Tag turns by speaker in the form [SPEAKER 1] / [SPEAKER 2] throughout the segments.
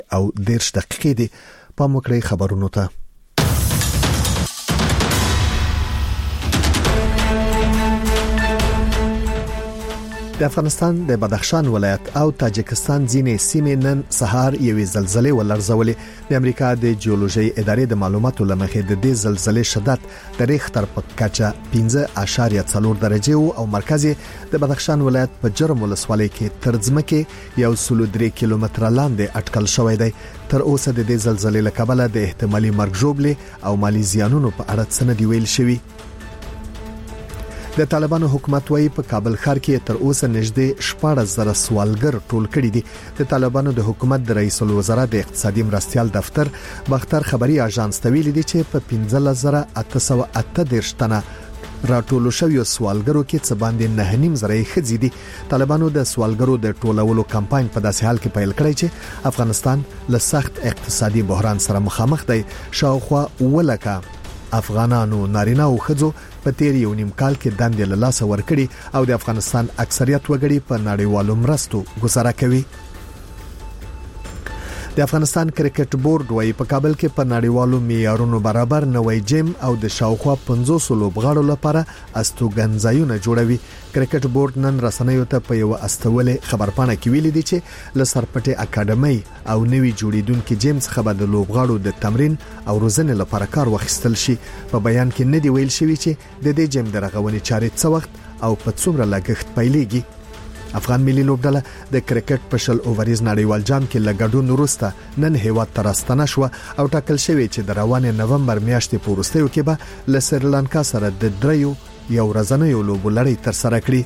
[SPEAKER 1] دقیقې دي. پام وکړئ خبرونو ته. د افغانستان د بدخشان ولایت او تاجکستان ځینې سیمې نن سهار یوې زلزلې ولړزولې. د امریکا د جیولوژي ادارې د معلوماتو لمخې د دې زلزلې شدت د ریختر په کچه 5.4 درجه او مرکز د بدخشان ولایت په جرم ولسوالۍ کې تر ځمکې 103 کیلومتره لاندې اټکل شوی دی. تر اوسه د دې زلزلې له کبله د احتمالي مرګ ژوبلې او مالی زیانونو په اړه څه نه دی ویل شوی. د طالبانو حکومت وايي په کابل ښار کې تر اوسه نږدې 14,000 سوالګر ټول کړي دي. د طالبانو د حکومت د رئیس الوزرا د اقتصادي مرستيال دفتر باختر خبري اژانس ته ویلي دي چې په 15,838 تنه راټول شوی سوالګرو کې څه باندې 9.5 خځې دي. طالبانو د سوالګرو د ټولولو کمپاین په داسې حال کې پیل کړی چې افغانستان له سخت اقتصادي بحران سره مخامخ دی. شاوخوا ولکه افغانانو نارینه او ښځو په تیر یو نیم کال کې دندې له لاسه ورکړي او د افغانستان اکثریت وګړي په نړیوالو مرستو گزاره کوي. د افغانستان کرکټ بورډ وايي په کابل کې په نړیوالو معیارونو برابر نوې جیم او د شاوخوا 500 لوبغاړو لپاره استوګنځایونه جوړوي. کرکټ بورډ نن رسنیو ته په یو استولې خبرپاڼه کې ویلي دي چې لسرپټي اکیډمي او نوې جوړیدونکو جیم څخه به د لوبغاړو د تمرین او روزنې لپاره کار واخیستل شي. په بیان کې نه دی ویل شوی چې د دې جیم د رغونې چارې څه وخت او په څومره لګښت پیلېږي. افغان ملي لوبډله د کرکټ په شل اووريز نړیوال جام کې لګډون وروسته نن هیواد ته راستنه شو او ټاکل شوی چې د روانې نومبر میاشتې په وروستیو کې به له سریلانکا سره د دریو یو ورځنیو لوبو لړۍ تر سره کړي.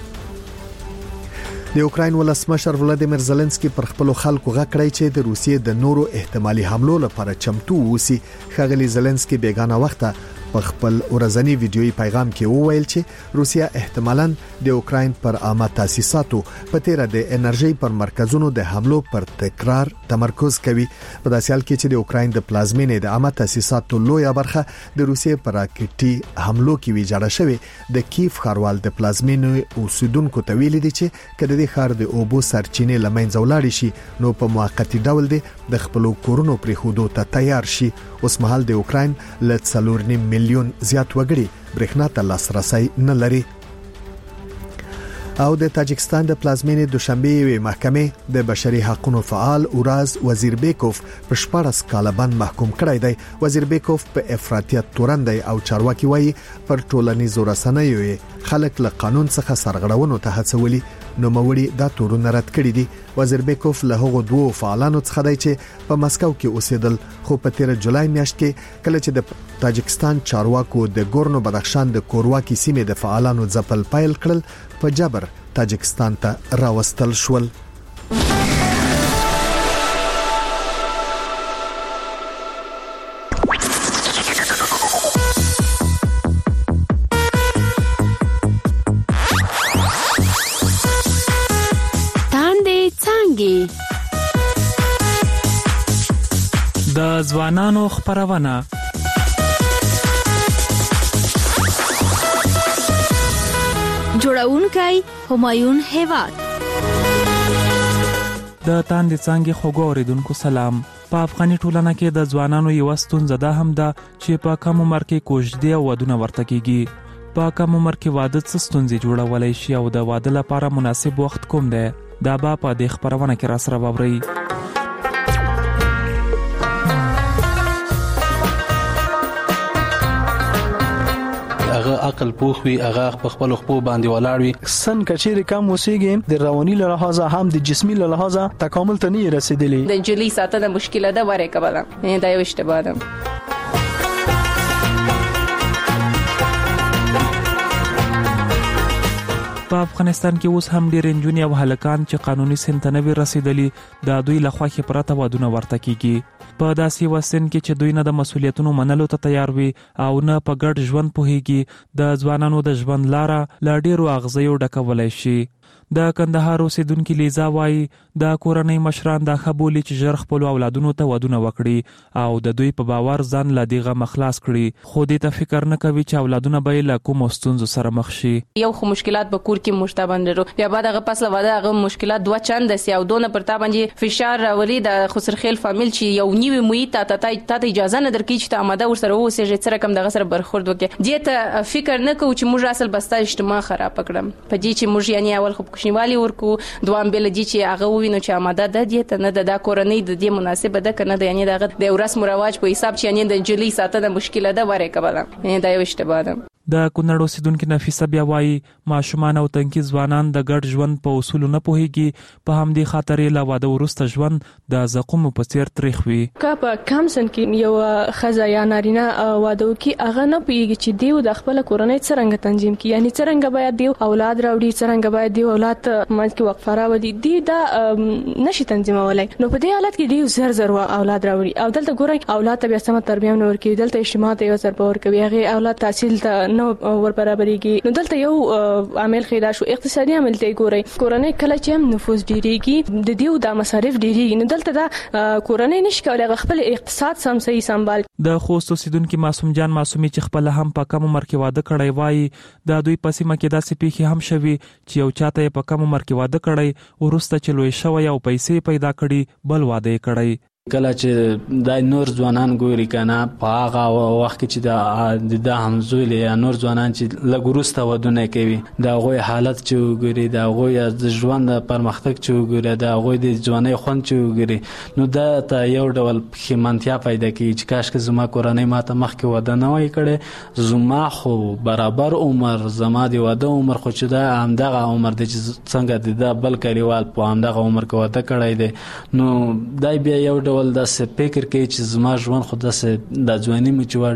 [SPEAKER 1] د اوکراین ولسمشر ولادیمیر زيلنسکي پر خپل خلکو غږ چې د روسیې د نورو احتمالي حملو لپاره چمتو اوسي. ښاغلي زيلنسکي بیگانه وخته په خپل ورځنی ویډیويي پیغام کې وویل چې روسیا احتمالاً د اوکراین پر عامه تاسیساتو په تیر د انرژي پر مرکزونو د حملو پر تکرار تمرکز کوي. په داسې حال کې چې د اوکراین د پلازمینې د عامه تاسیساتو لویه برخه د روسیې پر راکټي حملو کې ویجاړه شوې. د کیف ښاروال د پلازمینې اوسیدونکو ته ویلي دي چې کله د ښار د اوبو سرچینې لمنځه ولاړ شي نو په موقتی ډول د خپل کورونو پرې خودو ته تیار شي. اوس مهال د اوکراین له 4.5 میلیون زیات وګړي برېښنا ته لاسرسي نه لري. او د تاجکستان د پلازمینې دوشنبه محکمې د بشري حقوقو فعال اوراز وزیربیکوف په 14 کاله باندې محکوم کړی دی. وزیربیکوف په افراطیت تورن دی او چارواکي وایي پر ټولنیزو رسنیو خلک له قانون څخه سرغړونو ته هڅولي. نو موري دا تورونه رد کړی دي. وزیربیکوف له هغو دوه فعالانو څخه دی چې په مسکو کې اوسېدل خو په 13 جولای میاشت کې کله چې د تاجکستان چارواکو د ګورنو بدخشان د کورواکي سیمې د فعالانو ځپل پیل کړل په جبر تاجکستان ته راوستل شول.
[SPEAKER 2] د ځوانانو خبرونه
[SPEAKER 3] جوړونکي همایون هیواد
[SPEAKER 2] د تاندې څنګه خوګو اوریدونکو سلام. په افغاني ټولنه کې د ځوانانو یو ستونزه ده هم ده چې په کم عمر کې کوژدې او ودونه ورته کیږي. په کم عمر کې واده څه ستونزې جوړولای شي او د واده لپاره مناسب وخت کوم دی؟ دا به په دې خبرونه کې را سره ووري.
[SPEAKER 4] هغه عقل پوخ وي، هغه په خپل خپل باندې ولاړ وي.
[SPEAKER 5] سن کچېر کم وسیږي د رواني له لحاظه هم د جسمي له لحاظه تکامل ته نه رسیدلی.
[SPEAKER 6] د جلی ساتنه مشکله ده وره کبله دا یو اشتباه ده.
[SPEAKER 2] په افغانستان کې اوس هم ډېر نجونې او هلکان چې قانوني سن ته نه رسیدلي د دوی له خوا پرته ودونه ورته کیږي. په داسې وسن کې چې دوی نه د مسولیتونو منلو ته تیار وي او نه په ګډ ژوند پوهیږي، د ځوانانو د ژوند لاره له ډېرو اغزیو ډکولای شي. د کندهار اوسیدونکو لیزا وایي د کورنۍ مشران د خبولي چې ژر خپل اولادونو ته ودونه وکړي او د دوی په باور ځان له دغه مخلاص کړي، خو دې ته فکر نه کوي چې اولادونه به له کوم ستونزو سره مخ شي.
[SPEAKER 6] یو خو مشکلات به کور کې مشتبه لرو، بیا بعد هغه پس له واده هغه مشکلات دوه چند سي او دونه پرتا باندې فشار راولي د خسرخیل فامیل چې یو نیوي محیط ته اجازه نه درکې چې ته آماده ورسره اوسېږي چې رقم دغه سره برخورد وکړي. دې ته فکر نه کوو چې موږ اصل بستا اجتماع خراب کړم په دې چې موږ یعنی اول خو کوشنیوالي ورکو دوام بل دي چې هغه وینو چې آماده ده دې ته نه د کورنۍ د دې مناسبه ده کنه د یعنی دغه د رسم رواج په حساب چې یعنی د جلی ساتنه مشکله ده وره کبله یعنی دا یو اشتباه ده.
[SPEAKER 2] د کونړ اوسیدونکو نفیسه بیا وایي ماشومان او تنکي ځوانان د ګډ ژوند په اصول نه پوهیږي، په همدې خاطر له واده وروسته ژوند د زقوم په څیر تریخ وي.
[SPEAKER 7] که په کم سن کې یو ښځه یا نارینه واده وکړي هغه نه پوهیږي چې دیو د خپل کورنۍ څرنګه تنظیم کړي، یعنی څرنګه باید دیو اولاد راوړي، څرنګه باید دیو اولاد منځ کې وقفه راوړي، دی دا نشي تنظیمولای. نو په دې حالت کې دیو زر اولاد راوړي او دلته ګورئ اولاد ته بیا سم تربیه نه ورکوي، دلته اجتماع ته یو سر پور کوي، هغه اولاد تحصیل ته نو ور برابرېږي. نو دلته یو عامل خیدا شو اقتصادي عامل ته ګورئ، کورنۍ کله چې هم نفوذ ډیریږي د دیو د مصارف ډیریږي، نو دلته دا کورنۍ نشي کولای خپل اقتصاد سم صحیح سمبال. د خوست اوسیدونکو معصوم جان معصومي چې خپل هم په کم عمر کې واده کړی وایي د دوی په سیمه کې داسې پیښې هم شوي چې یو چاته په کم عمر کې واده کړی ورسته چې لوی شوی او پیسې پیدا کړي بل واده یې کړی.
[SPEAKER 8] کله چې د نور ځوانان ګوري کنه په هغه وخت کې چې د همزولي یا نور ځوانان چې لګورسته ودونه کوي د غوي حالت چې وګوري د غوي د ژوند پرمختګ چې وګوري د غوي د ځواني خوند چې وګوري نو دا ته یو ډول خمانتیا پیدا کوي چې کاش که زما کورنۍ ماته مخکې واده نه وای کړي، زما خو برابر عمر زما دی واده عمر خو چې دا همدغه عمر دی چې څنګه د بل کلیوال په همدغه عمر کې واده کړی دی، نو دای بیا یو ډول داسې فکر کوي چې زما ژوند خو داسې د ځواني مې چې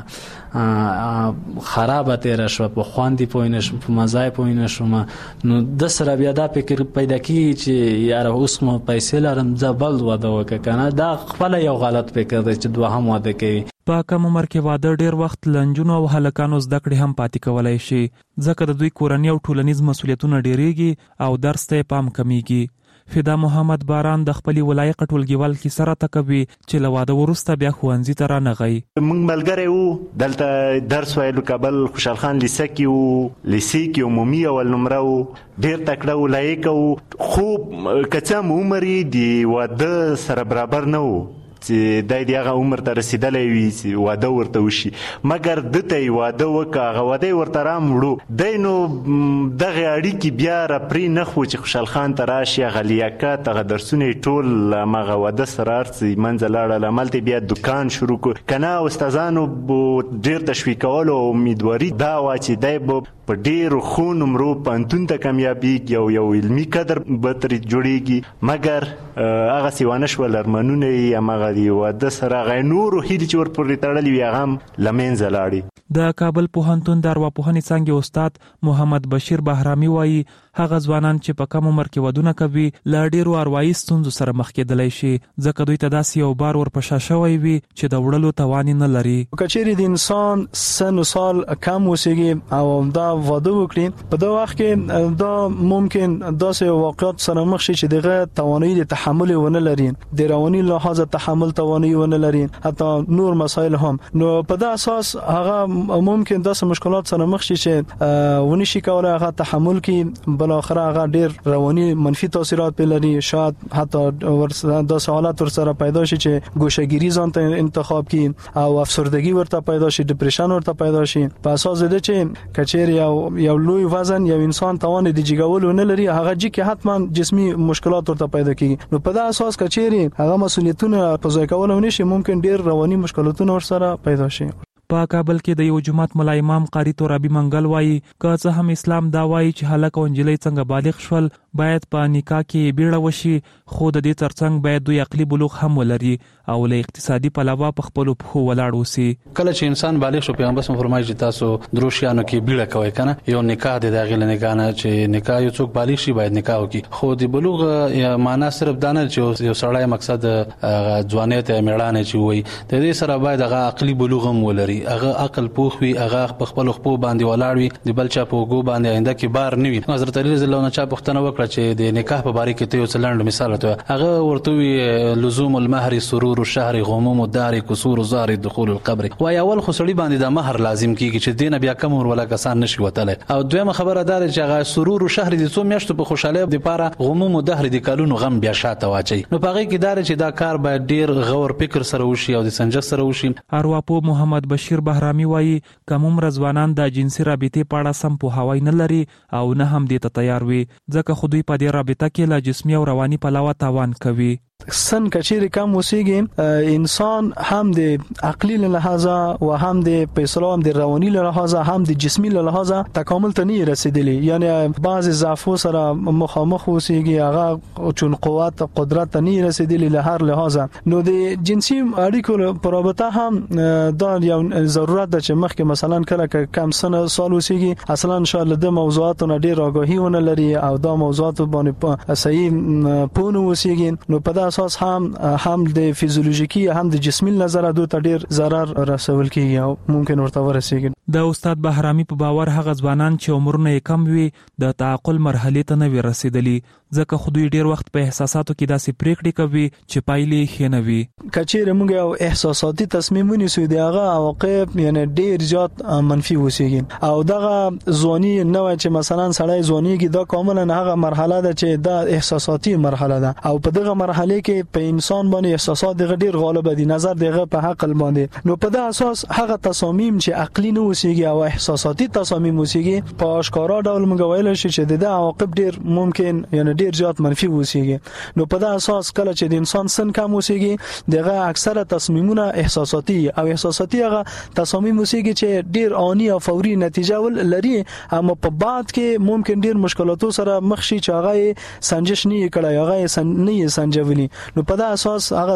[SPEAKER 8] ډېره خرابه تېره شوه، په خوند یې پوه نه شوم، په مزه یې پوه نه شوم، نو د سره بیا دا فکر پیدا کېږي چې یاره اوس مو پیسې لرم زه بل واده وکړه که نه. دا خپله یو غلط فکر دی چې دوهم واده کوي.
[SPEAKER 2] په کم عمر کې واده ډیر وخت لنجونو او هلکانو زده کړې هم پاتې کولای شي، ځکه د دوی کورنۍ او ټولنیز مسؤلیتونه ډیریږي او درس ته پام کمیږي. فدا محمد باران د خپل ولایت ټولګیوال کې سره تکوي چې له واده وروسته بیا ښوونځي ته رانغی.
[SPEAKER 9] موږ ملګری وو دلته درس ویلو کابل خوشحال خان لیسه کې وو، لیسه کې عمومي اول نمره وو، ډیر تکړه و لایق وو، خو که څه هم عمر یې د واده سره برابر نه وو چې دای دی هغه عمر ته رسیدلی وي چې واده ورته وشي، مګر دته یې واده وکړه هغه واده یې ورته رامړو دی، نو دغه اړیکې بیا راپرې نه خو چې خوشحال خان ته راشي هغه لیاقت هغه درسونه یې ټول هماغه واده سره هر څه منځه لاړل، هملته بیا دکان شروع کړ، که نه استادانو ډېر تشویقولو او امیدواري دا وه چې دی به په ډېرو ښو نمرو پوهنتون ته کامیابېږي او یو علمي قدر به ترې جوړېږي، مګر هغسې ونه شول، ارمانونه یې هماغه د واده سره هغه نورو هیلې چې ورپورې تړلې وي هغه هم له منځه لاړې.
[SPEAKER 2] د کابل پوهنتون د ارواپوهنې څانګې استاد محمد بشیر بهرامي وایي هغه ځوانان چې په کم عمر کې ودونه کوي له ډېرو اروايي ستونزو سره مخ کېدلی شي، ځکه دوی ته داسې یو بار ورپشا شوی وي چې د وړلو توان نه لري.
[SPEAKER 5] که چیرې د انسان سن و سال کم اوسېږي او دا واده وکړي په دا وخت کې دا ممکن داسې واقعات سره مخ شي چې دغه توانایي د تحمل ونه لري، د رواني لحاظ تحمل توانایي ونه لري، حتی نور مسایل هم. نو په دا اساس هغه ممکن داسې مشکلات سره مخ شي چې ونشي کولای هغه تحمل کړي، بل اخر هغه ډیر رواني منفي تاثیرات په لري، شاید حتی داسې حالات ورسره پیدا شي چې ګوشهګیری ځان ته انتخاب کړي او افسردگی ورته پیدا شي، ډیپریشن ورته پیدا شي، په اساس د چې کچېر یو لوی وزن یو انسان توان د جګولو نه لري، هغه چې حتما جسمي مشکلات ورته پیدا کیږي. نو په دا اساس کچېر هغه مسؤلیتونه په ځای کولو نشي، ممکن ډیر رواني مشکلاتونه ورسره پیدا شي.
[SPEAKER 2] په کابل کې د یو جماعت ملا امام قاری ترابي منګل وایي که څه هم اسلام دا وایي چې هلک او نجلۍ څنګه بالغ شول باید په نکاح کې بیړه وشي، خو د دې ترڅنګ باید دوی عقلي بلوغ هم ولري او له اقتصادي پلوه په خپلو پښو ولاړ اوسي.
[SPEAKER 4] کله چې انسان بالغ شو پیغمبر فرمایي چې تاسو درو شیانو کې بیړه کوئ کنه، یو نکاح دی دغه نکاح نه چې نکاح یو څوک بالغ شي باید نکاح وکړي، خو د بلوغ معنا صرف دا نه چې یو سړی مقصد ځوانیت میړانه چې وي، د دې سره باید هغه عقلي بلوغ هم ولري، هغه عقل پوخ وي هغه په خپل خپل باندې ولاړ وي د بل چا په وګو باندې آینده کې بار نه وي. حضرت علی رضی الله عنه چا پوښتنه وکړه چې د نکاح په باره کې ته یو څلند مثال ته هغه ورته لزوم المهر سرور الشهر غموم الدار كسور الزهر دخول القبر. وای اول خو سړي باندې د مہر لازم کیږي چې دینه بیا کم ور ولا کسان نشي وتله. او دویمه خبره دا چې هغه سرور الشهر د څو میاشتو په خوشاله د پاره غموم الدهر د کالونو غم بیا شاته واچي. نو پاره کې دا چې دا کار باید ډیر غور فکر سره وشي او د سنجش سره وشي.
[SPEAKER 2] ارواپو محمد بشیر بهرامي وایي کوم رضوانان د جنسي رابطې په اړه سم پوهاوی نه لري او نه هم دې ته تیار وي ځکه خو دوی په دې رابطه کې لا جسمي او رواني پلوه تاوان کوي.
[SPEAKER 5] سن کچیر کم وسیږي انسان هم د عقلی له لحاظه او هم د پیسو هم د رواني له لحاظه هم د جسمي له لحاظه تکامل ته نه رسیدلی. یعنی بعض ضعفو سره مخامخ وسیږي هغه چون قوت قدرت نه رسیدلی له هر لحاظه. نو د جنسي اړیکو په رابطه هم دا یو ضرورت ده چې مخکې مثلا کله کم سن سال وسیږي اصلا ان شاء الله د موضوعاتو ډیر آگاهی ونه لري او دا موضوعات باندې صحیح پونه وسیږي. نو په اساس هم د فیزیولوژیکی هم د جسمي نظر دوه ډیر ضرر رسول کیږي او ممکن ورته ورسیږي.
[SPEAKER 2] د استاد بهرامي په باور هغه ځوانان چې عمرونه کم وي د تعقل مرحله ته نه ورسېدلي ځکه خو دوی ډیر وخت په احساساتو کې داسې پریکړې کوي چې پایلې ښه نه وي.
[SPEAKER 5] کچېره موږ یو احساساتي تصمیم ونیسو دی هغه عواقب یعنی ډیر زیات منفي وسیږي او دغه ځواني نه وای چې مثلا سړی ځواني کې دا کاملا هغه مرحله ده چې دا احساساتي مرحله ده او په دغه مرحله کې په انسان باندې احساسات دغه ډیر غالب دي نظر دغه په عقل باندې. نو په دغه اساس هغه تصامیم چې عقلي نه وسیږي او احساساتي تصامیم وسیږي په اشکارا ډول موږ ویل شي چې د عواقب ډیر ممکن یعنی ډیر زیات منفي وسیږي. نو په دغه اساس کله چې د انسان سن کم وسیږي دغه اکثره تصمیمونه احساساتي او احساساتي هغه تصامیم وسیږي چې ډیر آنی او فوري نتیجه لري اما په بعد کې ممکن ډیر مشکلاتو سره مخ شي چې هغه سنجش نه کړي هغه نه سنجولي. نو په دغه اساس هغه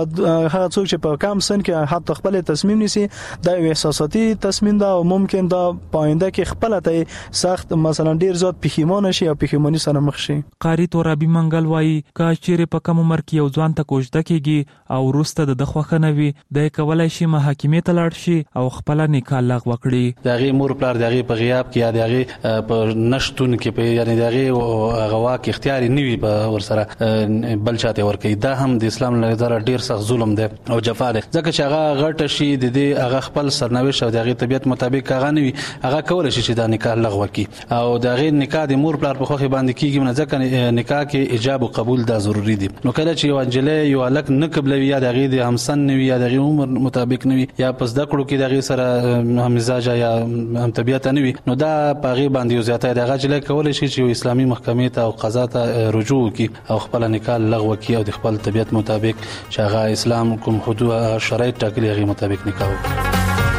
[SPEAKER 5] څوک چې په کم سن کې حتی خپل تصمیم نیسي دا یو احساساتي تصمیم ده او ممکن دا پاینده کې خپل ته سخت مثلا ډیر زیات پښیمانه شي او پښیمانی سره مخ شي.
[SPEAKER 2] قاری تورابي منګل وایي کا چیرې په کم عمر کې یو ځوان ته کوژده کیږي او وروسته د خوخه نه وي د کولای شي محاکمې ته لاړ شي او خپل نکاح لغوه کړي.
[SPEAKER 4] دغه مور پلار دغه په غیاب کې یا دغه په نشټون کې په یعنی دغه غواک اختیاري نه وي په ورسره بل چاته ورکي. دا هم د اسلام له نظر ډیر سخت ظلم دی او جفا دی ځکه چې هغه غټه شي د دې هغه خپل سرنوشت او دغه طبيعت مطابق هغه نه وي هغه کولای شي چې دا نکاح لغوه کړي او دغه نکاح د مور پلار په خوخه باندې کیږي نه ځکه نکاح کې ایجاب او قبول دا ضروری دي. نو کله چې یو انجلې یو الک نه قبلوي یا دغه د همسن نه وي یا دغه عمر مطابق نه وي یا پس د کړو کې دغه سره هم مزاج یا هم طبيعت نه وي نو دا پاغي باندې زیاته دغه جلې کولای شي چې اسلامي محکمې ته او قضا ته رجوع وکړي او خپل نکاح لغوه کړي او د خپل طبيعت مطابق چې هغه اسلام کوم حدود شرایط ټاکلي هغه مطابق نکاح وکړي.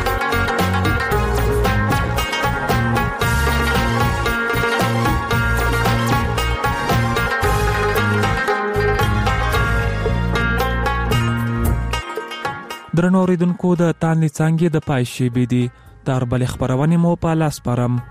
[SPEAKER 2] درنو اوریدونکو د تانلی څنګه د پایشي بي دي تر بل خبرونه مو په لاس پرم.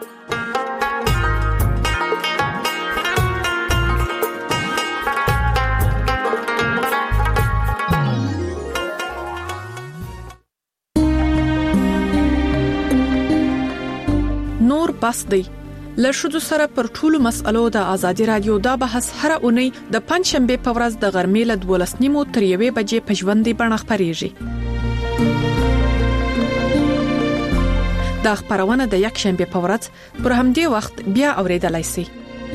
[SPEAKER 10] نور بس دی لشدو سره پر ټولو مسألو د ازادي رادیو دا بحث هر اونۍ د پنځشنبه په ورځ د غرمې له 12:30 تر 1 بجې په ژوندۍ بڼه خبريږي. دا خبرونه د یک شنبه په ورځ پر همدې وخت بیا اوریدلای شئ.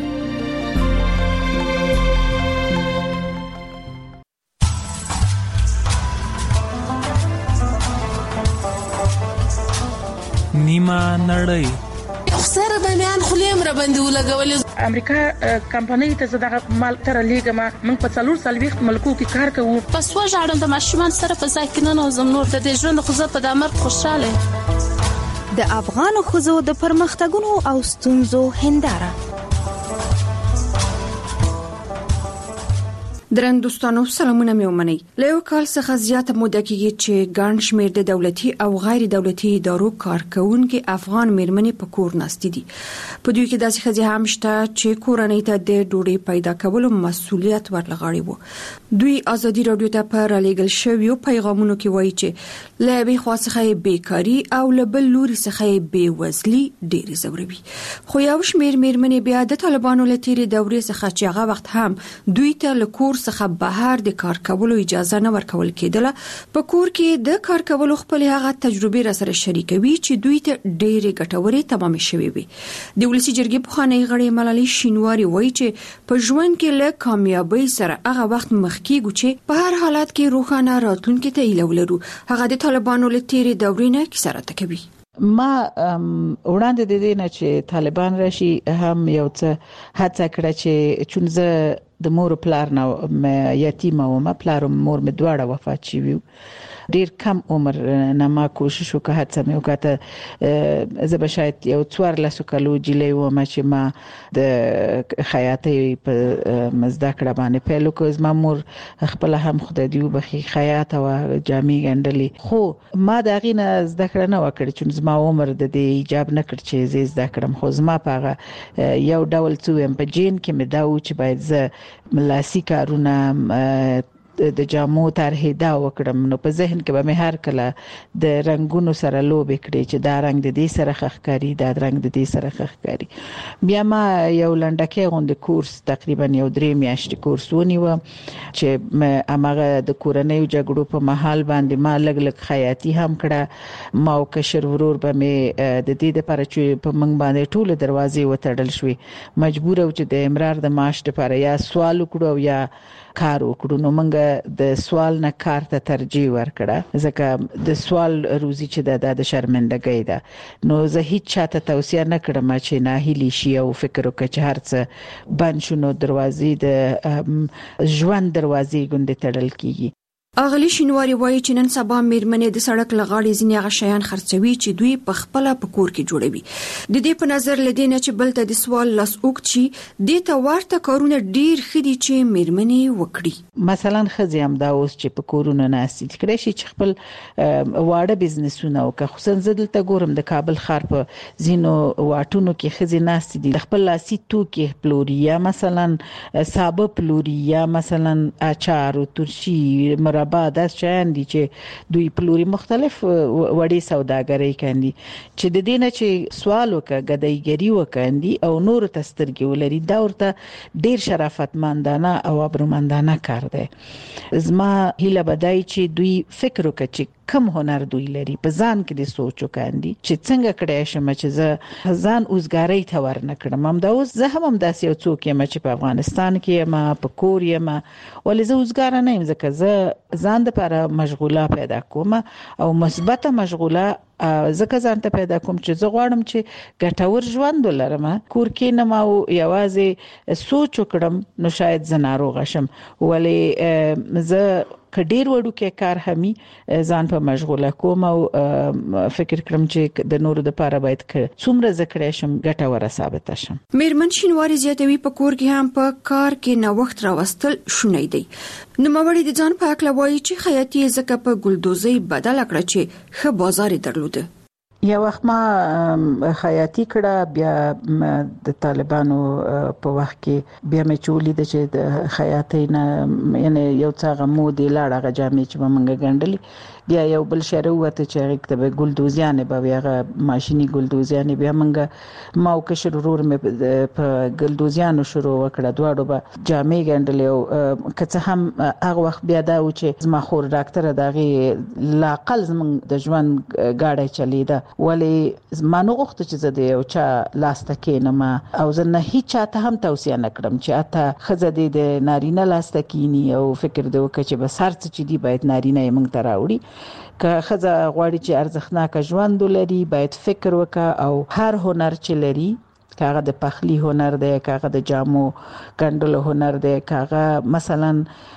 [SPEAKER 2] نیمه نړۍ
[SPEAKER 11] سره د میان خلیم را باندې ولګول
[SPEAKER 12] امریکا کمپنۍ ته زړه مال تر لیګما موږ په 440 ملکو کې کار کوو.
[SPEAKER 11] پس وژاړم د ماشومان سره په ځای کې نه نوزم نور د دې ژوند خو زه په دمر خوشاله.
[SPEAKER 3] د افغان خوځو د پرمختګونو او ستونزو هنداره
[SPEAKER 13] درن دوستانو سلامونه مې ومنئ. له یو کال څخه زیاته موده کېږي چې ګڼ شمېر د دولتي او غیر دولتي ادارو کارکونکي افغان میرمنې په کور ناستې دي. په دوی کې داسې ښځې هم شته چې کورنۍ ته د ډوډۍ پیدا کولو مسؤلیت ورلغاړي وو. دوی ازادي رادیو ته په رالیږل شویو پیغامونو کې وایي چې له یوې خوا څخه بیکاري او له بل لوري څخه بېوزلي ډېرې ځوروي. خو یو شمېر میرمنې بیا د طالبانو له تېرې دورې څخه چې هغه وخت هم دوی ته له کور څخه بهر د کار کولو اجازه نه ورکول کېدله، په کور کې د کار کولو خپل هغه تجربې را سره شریکوي چې دوی ته ډېرې ګټورې تمامې شوې وي. د ولسی جرګې پخوانی غړی ملالۍ شینواری وایي چې په ژوند کې له کامیابۍ سره هغه وخت مخ کېږو چې په هر حالت کې روښانه راتلونکي ته هیله ولرو. هغه د طالبانو له تېرې دورې نه کیسه راته کوي.
[SPEAKER 14] ما وړاندې د دې نه چې طالبان راشي هم یو څه هڅه کړه چې چونزه د مور پلار نه یتیمه ومه، پلار او مور مې دواړه وفات شوي. ډیر کم عمر نه ما کوشش وکړ، هڅه مې وکړه زه به شاید یو 14 کالو جیلې ومه چې ما د خیاطۍ په مزده کړه باندې پیل وکړ. زما مور خپل هم خدای دې وبخي خیاطه و جامې ګنډلې، خو ما د هغې نه زده کړه نه وکړه چې زما عمر د دې ایجاب نه کړ چې زه زده کړم. خو زما په هغه یو ډول څه ویم په جین کې مې دا و چې باید زه لاسي کارونه د جامو طرحې دا وکړم. نو په ذهن کې به مې هر کله د رنگونو سره لوبې کړې چې دا رنگ د دې سره ښکاري، دا رنگ د دې سره ښکاري. بیا ما یو لنډکی غوندې کورس تقریبا یو 3 میاشتې کورس ونیوه چې هغه د کورنیو جګړو په محل باندې ما لږ خیاطي هم کړه. ما او کشر ورور به مې د دې لپاره چې په موږ باندې ټول دروازې وتړل شوې، مجبور و چې د امرار د معاش لپاره یا سوال وکړو او یا کار وکړو. نو موږ د سوال نه کار ته ترجیح ورکړه، ځکه د سوال روزي چې د شرمندګۍ ده. نو زه هیڅ چاته توصیه نه کړم چې ناهیلي شي او فکر وکړي چې هر څه بند شو نو دروازې د ژوند دروازې ګوندې تړل کیږي.
[SPEAKER 13] اغلی شینواری وایي چې نن سبا میرمنې د سړک لغاړې ځینې هغه شیان خرڅوي چې دوی په خپل په کور کې جوړوي. د دې په نظر لدې نه چې بل ته د سوال لاس اوږد شي، دې ته ورته کارونه ډیر ښه دي چې میرمنې وکړي.
[SPEAKER 14] مثلا ښځې هم دا اوس چې په کورونو ناستې کړی شي چې خپل واړه بزنسونه وکړي. خصوصا زه دلته ګورم د کابل ښار په ځینو واټونو کې ښځې ناستې دي، خپل لاسي توکي پلوري، یا مثلا سابه پلوري، یا مثلا اچار او ترشي مربا، داس شیان دي چې دوی پلوري. مختلف وړي سوداګرۍ کوي چې د دې نه چې سوال وکړه ګدایګري وکړي او نور ته سترګې ولري. دا ورته ډیر شرافتمندانه او ابرومندانه کار دی. زما هیله بدای چې دوی فکر وکړي چې کم هنر دوی لري، په ځان کې د سوچ وکاندي چې څنګه کړی شم چې زه ځان اوسګارۍ ته ورنه کړم. هم دا اوس زه هم داسې یو څوک یم چې په افغانستان کې یم، په کور یم، ولې زه اوسګاره نه یم، ځکه زه ځان لپاره مشغوله پیدا کوم او مثبته مشغوله ځکه ځان ته پیدا کوم چې زه غواړم چې ګټور ژوند ولرم. کور کې نه ما یوازې سوچ وکړم نو شاید زه ناروغه شم، ولې زه کډیر وړو کې کار همي ځان په مشغوله کوم او فکر کوم چې د نورو لپاره باید څومره ذکر شم ګټوره ثابت شم.
[SPEAKER 13] میرمن شینواری زیاتوي په کور کې هم په کار کې نوښت راوستل شونې دی. نو موري د ځان په حق لوي چې خیاطي زکه په ګلدوزي بدل کړ چې ښه بازار درلوده.
[SPEAKER 14] یو وخت ما خیاطي کړه، بیا د طالبانو په وخت کې بیا مې چولې د چې د خیاطۍ نه یعنی یو څه غمو دی لاړه غجامې چې موږ ګنډلې. بیا یو بل شهر وته چې هغه کتاب ګلدوزیانه به هغه ماشيني ګلدوزیانه بیا موږ ما او کشر ورور مې په ګلدوزیانو شروع وکړه. دواړو به جامې ګنډلې او که څه هم هغه وخت بیا دا و چې زما خور ډاکټر دغه لاقل زمونږ د ژوند گاډي چلیده، ولی ما نه غوښته چې زه د یو چا لاسته کینم او زه نه هیڅ چاته هم توصیه نه کړم چې اته ښځه د نارینه لاسته کینی او فکر دی وکړي چې بس هر څه چې دی باید نارینه یې موږ ته راوړي. که ښځه غواړي چې ارزښتناک ژوند ولري باید فکر وکړي او هر هنر چې لري، کاغه د پخلی هنر دی، کاغه د جامو ګنډلو هنر دی، کاغه مثلا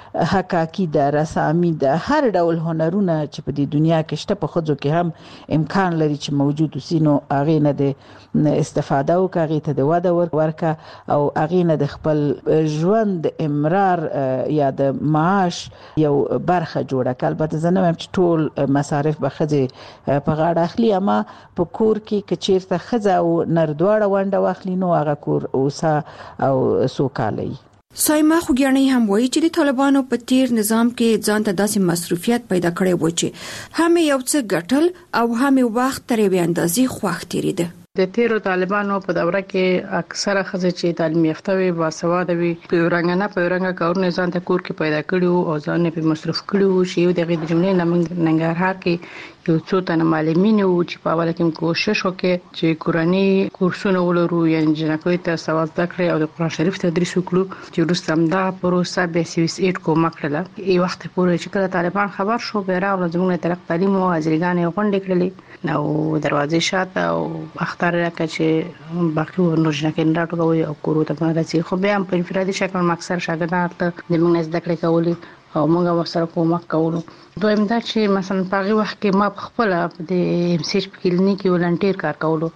[SPEAKER 14] حکاکی د رسامي د هر ډول هنرونه چې په دې دنیا کې شته په خځو کې هم امکان لري چې موجود وسینو اغه نه د استفاده او کاغې ته د واده ورکا او اغه نه د خپل ژوند امرار یا د معاش یو برخه جوړه کړ. البته زه نه چې ټول مصارف به خځه په غاړه اخلي، اما په کور کې کچیرته خځه او نر دواړه ونده واخلي نو هغه کور اوسه او سوکالي.
[SPEAKER 13] سایما خوګیاني هم وایي چې د طالبانو په تیر نظام کې ځان ته داسې مصروفیت پیدا کړی و چې هم یو څه ګټل او هم وخت ترې به اندازې خوښ تیریده.
[SPEAKER 15] د تیرو طالبانو په دوره کې اکثره خزه چې تعلیم یافته وي باسواده وي په رنګ کارونه ځان ته کور کې پیدا کړي او ځان په مصرف کړي شي. د غیر جملې ننګرهار کې یو څو تنه معلمین او چې په اوله کې کوشش وکړي چې قرآني کورسونه ولرو یعنی جنکوي ته سواد ذکر او د قرآن شریف تدریس وکړو چې رستم دا پروسه به سویس 8 کومک کړله. ای وخت پورې چې کله طالبان خبر شو به راو زموږ ترق تعلیم او ازریګان غونډې کړلې نو دروازې شاته او اختر راکړه چې باقي ورنوجنه کې نه راټولوي او کورو ته راځي. خو به هم په انفرادي شکل مکسر شاګردان ته د موږ زده کړې کولې او موږ ورسره کومک کولو. دویم دا چې مثلا په هغه وخت کې ما خپل د ام سی ایچ کلینیک ولنټیر کار کولو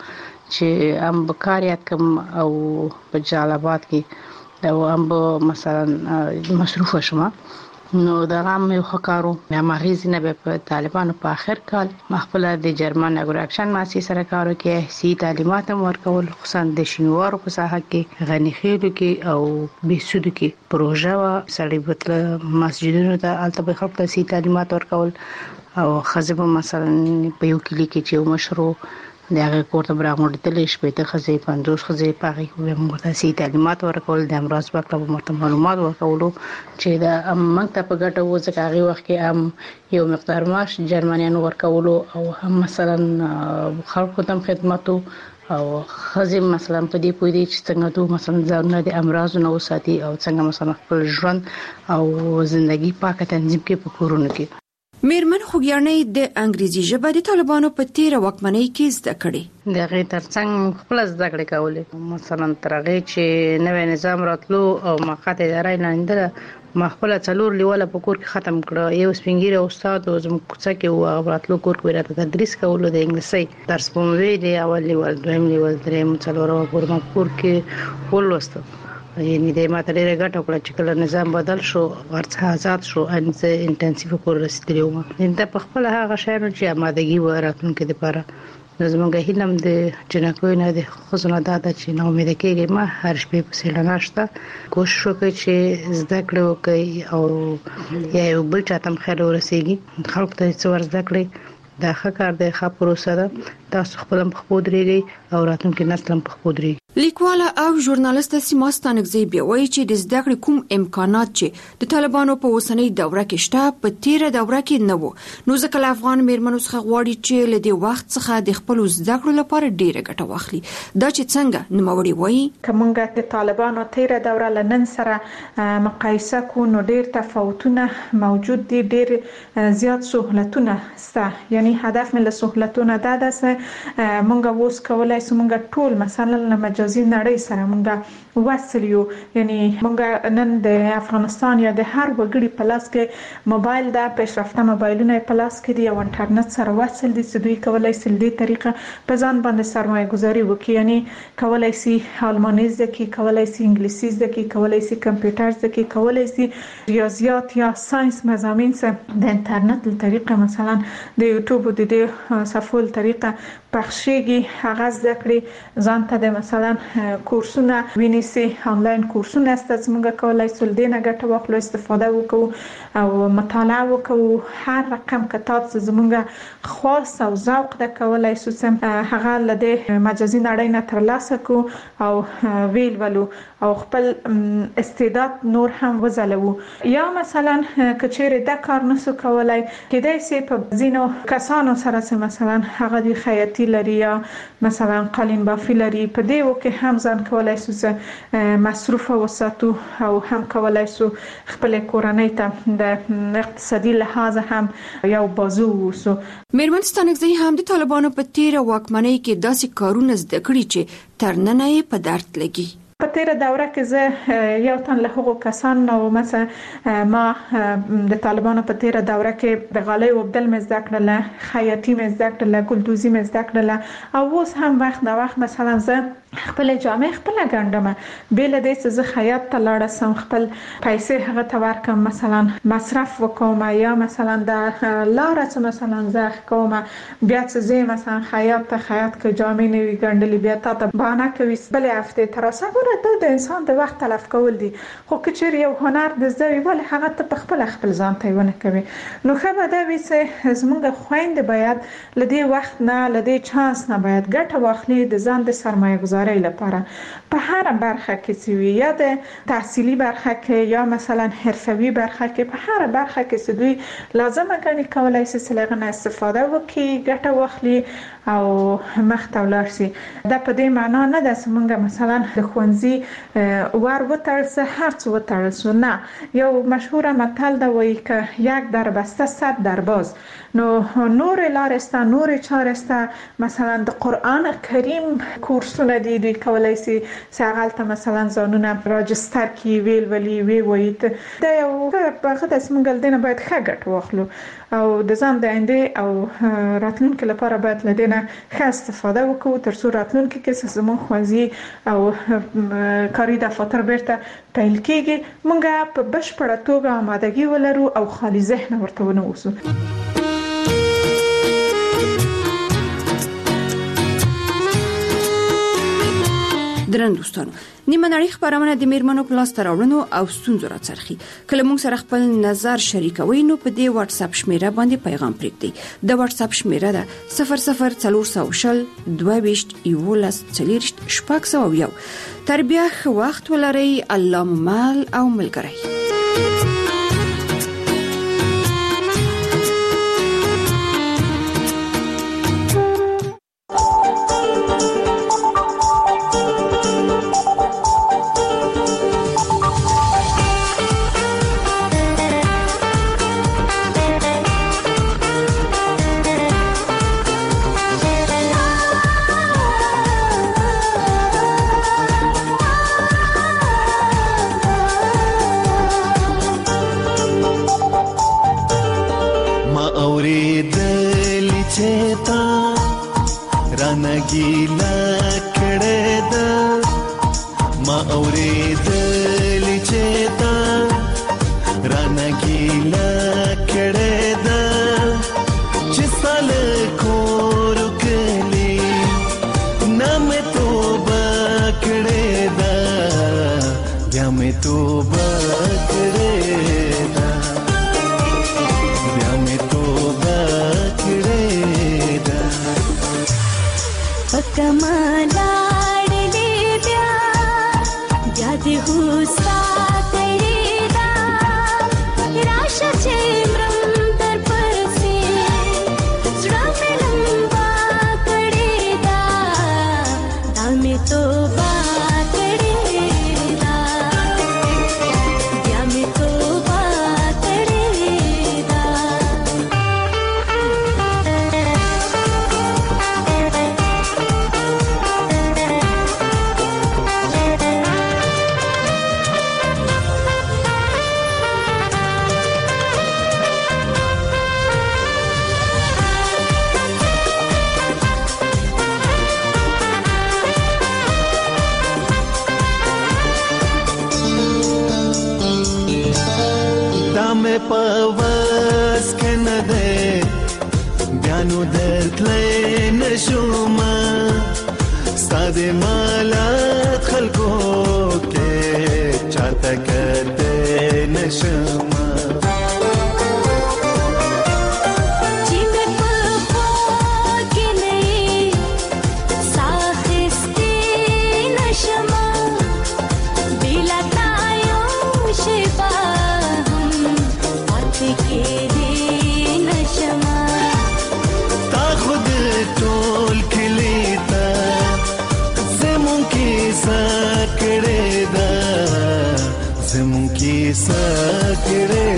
[SPEAKER 15] چې ام بکاریات کم او په جلال کې دا ام مثلا مصروف شوم نو دا هم یو خکارو ما غیزنه په طالبانو په اخر کال مخبل د جرمن اګراکشن ماسي سره کارو کې سي تعلیمات ورکول خصوصا د شینوارو په ساحه کې غنی خېلو کې او بيسودو کې پروژه وا سړي بتل مسجدونو ته الته خلک ته سي تعلیمات ورکول او خزبه مثلا په یو کلی کې چې مشروع د هغه کوټه برابر دلې شپې ته خزې 50 خزې پاغي موږ ته سي تعلیمات ورکول د امراض په اړه مرته معلومات ورکول چې دا موږ ته په ګټه و ځکه هغه وخت کې یو مقدار معاش جرمنیانو ورکول او هم مثلا خلکو ته خدماتو او خزم مثلا په دې پوي دي چې څنګه دوه مثلا ځانونه د امراض نو ساتي او څنګه مثلا خپل ژوند او ژوندۍ پاکه تنظیم کې په کورونه کې.
[SPEAKER 13] میرمن خوګیاني د انګریزي ژبه د طالبانو په تیر واکمنۍ کې زده کړې.
[SPEAKER 15] د غیر ترڅنګ خپل زده کړې کولې مثلا ترغه چې نوې نظام راتلو او مقاطع ادارې لاندې ما خپل څلور لیواله په کور کې ختم کړ. یو سپینګیره استاد او زموږ کوڅه کې و راتلو کور کې راته تدریس کولو د انګلیسي درس په مې دی اول لیول دویم لیول دریم څلور کور ما کور کې ولوستو یعنی د ماته ډېر غټ او چې کله نظام بدل شو ورڅ آزاد شو ان زه انټنسیو کور رسیدلو ما انده په خپل هغه شهر چې آمادګي وراتونکو لپاره زمونږ هیلم د جنکوي نه د خزونه داده چې نو امید کېږي ما هر شپه په سیلاناشته کوشش وکړم چې زده کړو کوي او یا یو بل چاته خیر ورسیږي خلک ته څور زده کړي دا ښه کار دی ښه پروسه ده تاسو خپل هم خپودريږي او راتلونکي نسل هم خپودريږي.
[SPEAKER 13] لیکواله او ژورنالیست سیما ستانکزی بیا وایي چې د زده کړې کوم امکانات چې د طالبانو په اوسنۍ دوره کې شته په تیره دوره کې نه وو نو ځکه له افغان میرمنو څخه غواړي چې له دې وخت څخه د خپل زده کړو لپاره ډیره ګټه واخلي. دا چې څنګه نوموړي وایي
[SPEAKER 16] کومګه د طالبانو تیره دوره لنن سره مقایسه کو نو ډیر تفاوتونه موجود دي، ډیر زیات سہولتونه سته. یعنی هدف مې له سہولتونو دا ده چې مونږ ووس کولای سو مونږ ټول مثلا مجازي نړۍ سره مونږ وصل یو. یعنی مونږ نن د افغانستان یا د هر وګړي په لاس کې موبایل د پیشرفته موبایلونه په لاس کې دی او انټرنیټ سره وصل دي چې دوی کولای شي د طریقه په ځان باندې سرمایه گذاري وکړي. یعنی کولای شي الماني زده کی، کولای شي انګلیسي زده کی، کولای شي کمپیوټر زده کی، کولای شي ریاضیات یا ساينس مضامین سره د انټرنیټ له طریقه مثلا د یوټیوب د دې صفول طریقه پخشيږي هغه زده کړي ځان ته د مثلا کورسونه وینيسي آنلاین کورسونه است چې موږ کولای شو د نه ګټه واخلو استفاده وکړو او مطالعه وکړو. هر رقم کتاب چې زموږ خاص او ذوق د کولای شو هغه له مجازي نړۍ نه ترلاسه کو او ویل ولو او خپل استعداد نور هم وزلو. یا مثلا کچېره د کار نسو کولای کېدای شي په زینو کسانو سره مثلا هغه د خیاطي لري یا مثلا قالین بافي لري په دې وکه هم ځان کولای شو مصروف وساتو او هم کولای شو خپل کورنۍ ته د اقتصادي لحاظ هم یو بازو وسو.
[SPEAKER 13] میرمن ستانکزی هم د طالبانو په تیر واکمنۍ کې داسې کارونه زده کړي چې تر نن یې په درد لګي.
[SPEAKER 16] په تیر دوره کې زه یو تن له هغو کسانو مثلا ما د طالبانو په تیر دوره کې د غالۍ وبدل مې زده کړل، خیاطي مې زده کړل، ګلدوزي مې زده کړل او اوس هم وخت نه وخت مثلا زه خپل جامې خپل ګنډم، بل دې چې زه خیاط ته لاړ سم خپل پیسې هغه ته ورکم، مثلا مصرف وکوم یا مثلا د لار څخه مثلا زه کوم بیا چې زه مثلا خیاط کې جامې نه وی ګنډلې بیا ته بهانه کوي بل هفته تر اوسه ګوره د انسان د وخت تلف کول دي، خو کچیر یو هنر د زوی ول هغه ته خپل ځان ته ونه کوي. نو خبره ده چې زموږ خويند باید لدی وخت نه لدی چانس نه باید ګټه واخلي د ځان د سرمایه گذاري لپاره په هر برخه کې چې یا د تحصیلی برخه کې یا مثلا حرفوي برخه کې په هر برخه کې چې دوی لازمه ګڼي کولای شي چې لغه استفاده وکړي ګټه واخلي او مخته ولاړ شي. دا په دې معنا نه ده چې موږ مثلا د خوانزي ور وتړل هر څه وتړل شو، نه. یو مشهور متل دا وایي که یک در بسته 100 در باز. نو نور لارسته نور چارسته مثلا د قرآن کریم کورسونه دي دوی کولای شي ساغلته مثلا ځانونه راجستر کی ویل ولی وی وایي دا یو هغه د سمګل دینه باید ښه ګټه واخلو او د ځان د آینده او راتلونکي لپاره باید لدینه ښه استفاده وکړو تر څو راتلونکي کې زموږ خوځي او کاری دفاتر بیرته پیل کیږي مونږه په بشپړه توګه آمادګي ولرو او خالي ذهن ورته ونه اوسو.
[SPEAKER 13] درن دوستانو نیمه نړۍ خبرونه د میرمنو په لاس راوړنو او ستونزو راڅرخي. کله موږ سره خپل نظر شریکوي نو په دې واتس اپ شمیره باندې پیغام پرېږدئ. د واتس اپ شمیره ده 0040 22 11 40 شپږ. تر بیا ښه وخت ولرئ. الله مو مل او ملګری.
[SPEAKER 17] پواز کنه ده بیانو درتلی نشوما ساده مالات خلقو که چاته کرده نشوما sakre